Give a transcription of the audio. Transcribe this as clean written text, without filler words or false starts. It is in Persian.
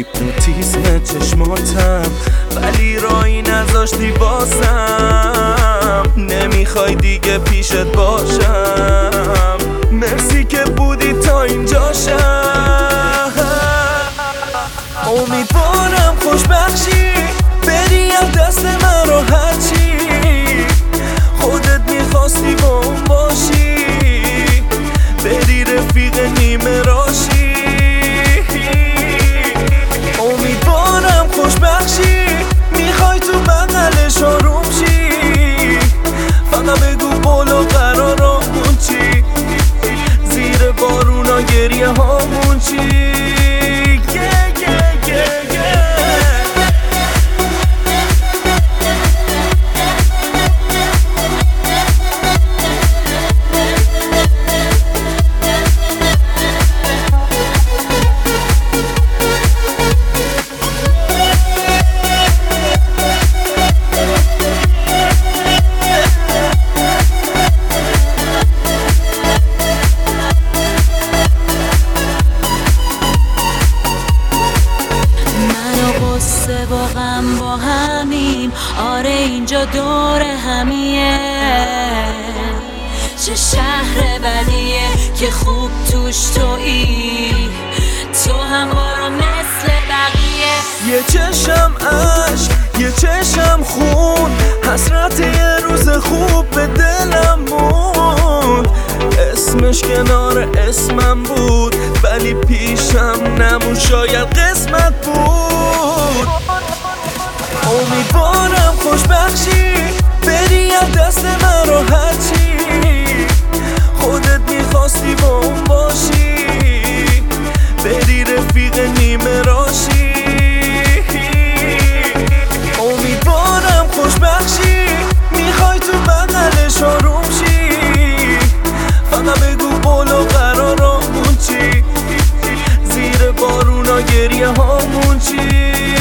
هیپنوتیزم چشماتم ولی رایی نذاشتی بازم. نمیخوای دیگه پیشت باشم، مرسی که بودی تا اینجاشم. امیدوارم خوشبخشی بری از دست من راحت چی. خودت میخواستی با اون باشی، بری رفیق نیمه راشی. امیدوارم خوشبخشی میخوای تو بغلش آروم شی. فقط بگو بولو قرارمون چی، زیر بارونا گریه هامون چی. با غم با همیم، آره اینجا دور همیه. چه شهر بدیه که خوب توش تویی، تو هم برو مثل بقیه. یه چشم عشق یه چشم خون، حسرت یه روز خوب به دلم موند. اسمش کنار اسمم بود ولی پیشم نمون، شاید قسمت بود. امیدوارم خوشبخشی بری از دست من راحت چی. خودت میخواستی با اون باشی، بری رفیق نیمه راشی. امیدوارم خوشبخشی میخوای تو بغلش آروم شی. فقط بگو بولو قرارمون چی، زیر بارونا گریه هامون چی.